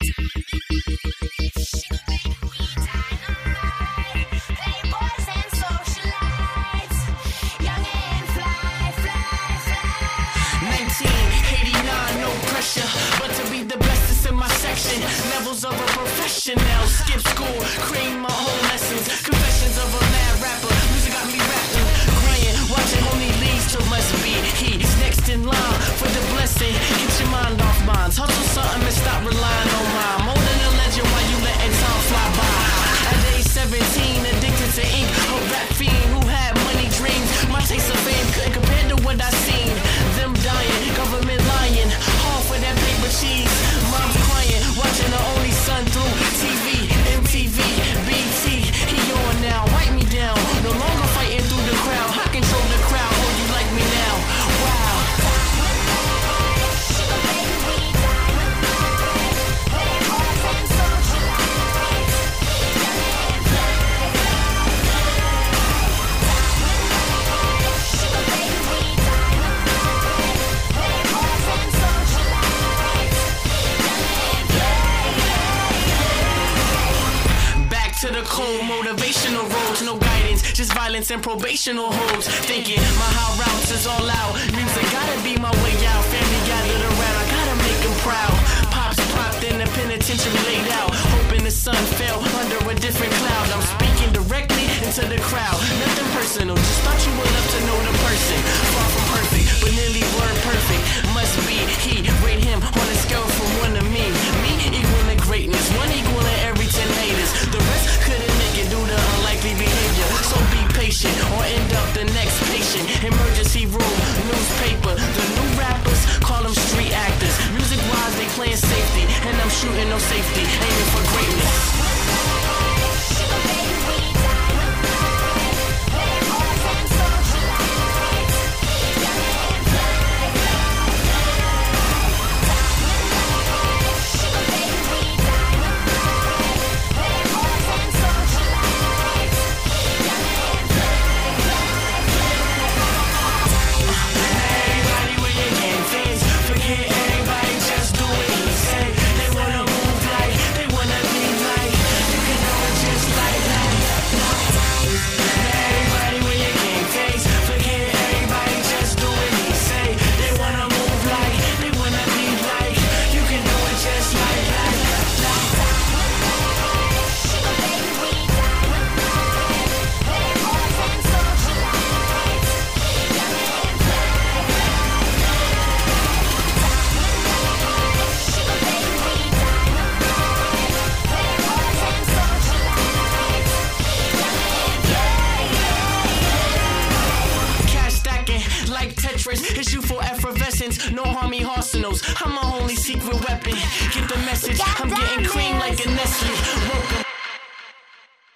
Levels of a professional, skip school, creating my own lessons. Confessions of a mad rapper, music got me rapping, crying, watching only leads to must be. He's next in line for the blessing. Get your mind off mine, hustle something and stop relying on mine. More than a legend while you letting time fly by. At age 17, addicted to ink, a rap fiend who had money dreams. My taste of fame couldn't compare to what I seen. Them dying, government lying, hard for that paper cheese. Mom's crying, watching her only son through TV, MTV, BT. He on now, wipe me down. No longer fighting through the crowd. I control the crowd. Oh, you like me now? Wow. To the cold motivational roads, no guidance, just violence and probational holds. Thinking my high routes is all out. Music gotta be my way out. Family gathered around, I gotta make them proud. Pops popped in the penitentiary laid out, hoping the sun fell under a different cloud. I'm speaking directly into the crowd. Nothing personal, just thought you would love to know the person. Far from perfect, but nearly word perfect. Must be he, rate him on a scale from 1 to me. Me equal to greatness, 1 equal to every 10 haters. The rest couldn't make it due to unlikely behavior. So be patient or end up the next patient. Emergency room, newspaper. The new rappers call them street actors. Music wise, they playing safety, and I'm shooting no safety, aiming for greatness. His youthful effervescence, no harmy arsenals. I'm my only secret weapon. Get the message, I'm getting cream like a Nestle.